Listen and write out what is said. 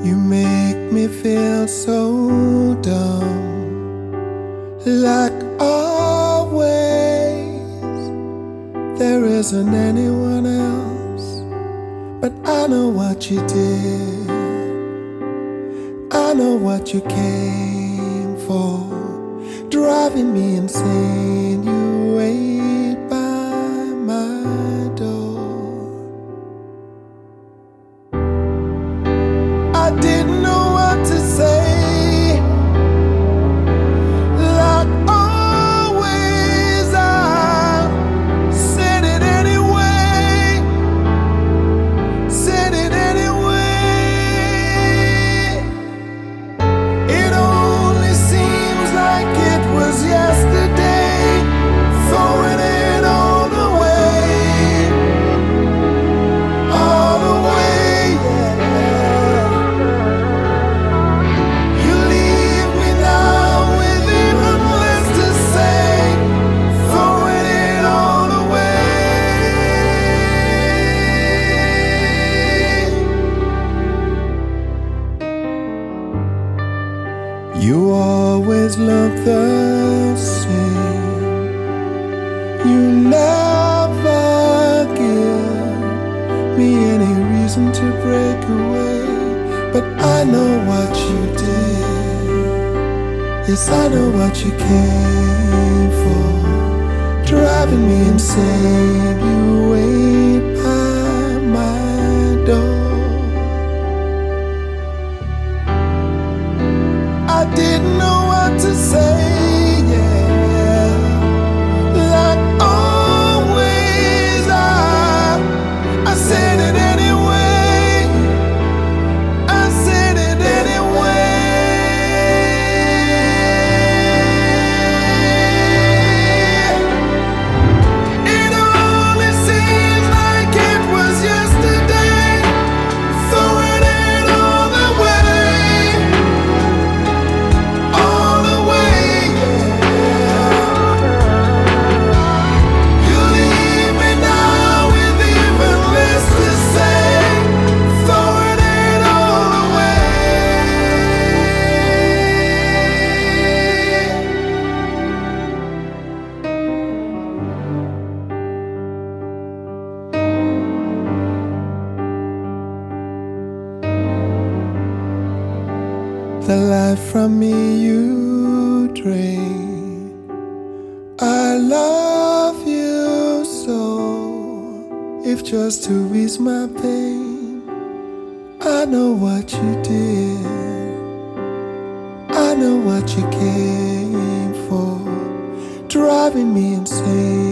You make me feel so dumb, like always. There isn't anyone else, but I know what you did. I know what you came for, driving me insane. You wait by my door. I didn't know what to say. Like always, I said it anyway. Said it anyway. It only seems like it was yesterday. Throwing it all away. All away, yeah. You leave me now with even less to say. Throwing it all away. You always look the same. You never give me any reason to break away. But I know what you did. Yes, I know what you came for, driving me insane. You wait by my door. I didn't know what to say, yeah. Like always, I said it anyway. I said it anyway. It only seems like it was yesterday. Throwing it all away. All away, yeah. You leave me now with even less to say. Throwing it all away. The life from me you drain. I love you so. If just to ease my pain, I know what you did. I know what you came for, driving me insane.